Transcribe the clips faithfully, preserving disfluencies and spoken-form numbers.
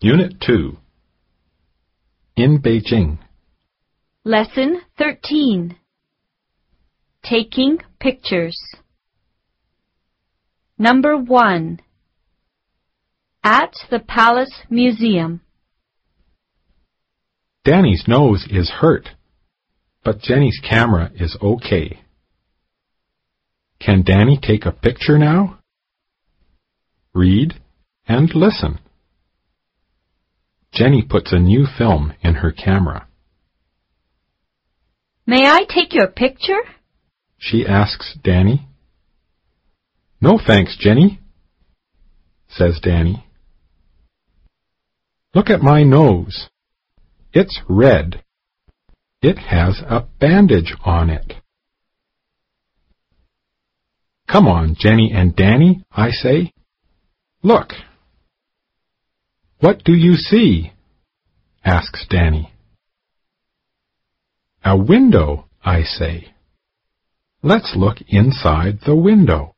Unit two. In Beijing. Lesson thirteen. Taking pictures. Number one. At the Palace Museum. Danny's nose is hurt, but Jenny's camera is okay. Can Danny take a picture now? Read and listen. Jenny puts a new film in her camera. May I take your picture? She asks Danny. No thanks, Jenny, says Danny. Look at my nose. It's red. It has a bandage on it. Come on, Jenny and Danny, I say. Look. What do you see? Asks Danny. A window, I say. Let's look inside the window.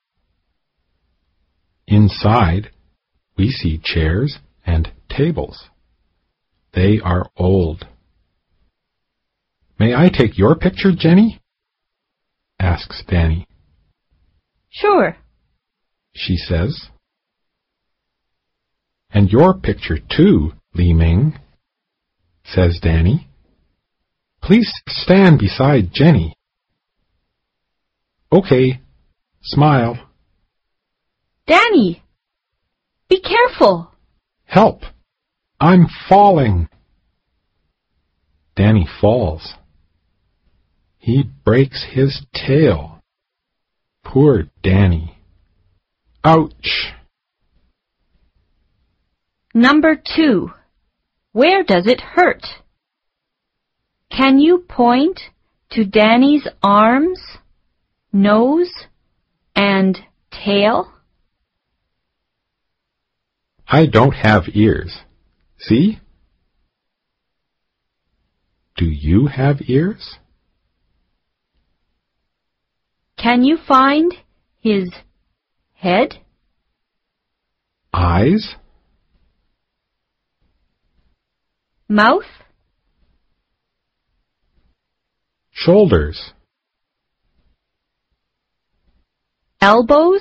Inside, we see chairs and tables. They are old. May I take your picture, Jenny? Asks Danny. Sure, she says. And your picture too, Li Ming, says Danny. Please stand beside Jenny. Okay, smile. Danny, be careful. Help! I'm falling. Danny falls. He breaks his tail. Poor Danny. Ouch! Number two. Where does it hurt? Can you point to Danny's arms, nose, and tail? I don't have ears. See? Do you have ears? Can you find his head? Eyes? Mouth? Shoulders? Elbows?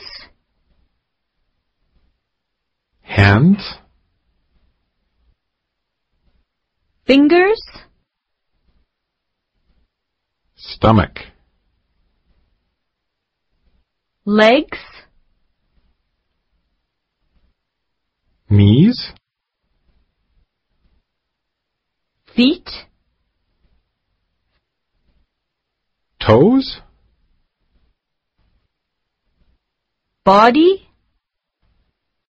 Hands? Fingers? Stomach? Legs? Knees? Feet? Toes? Body?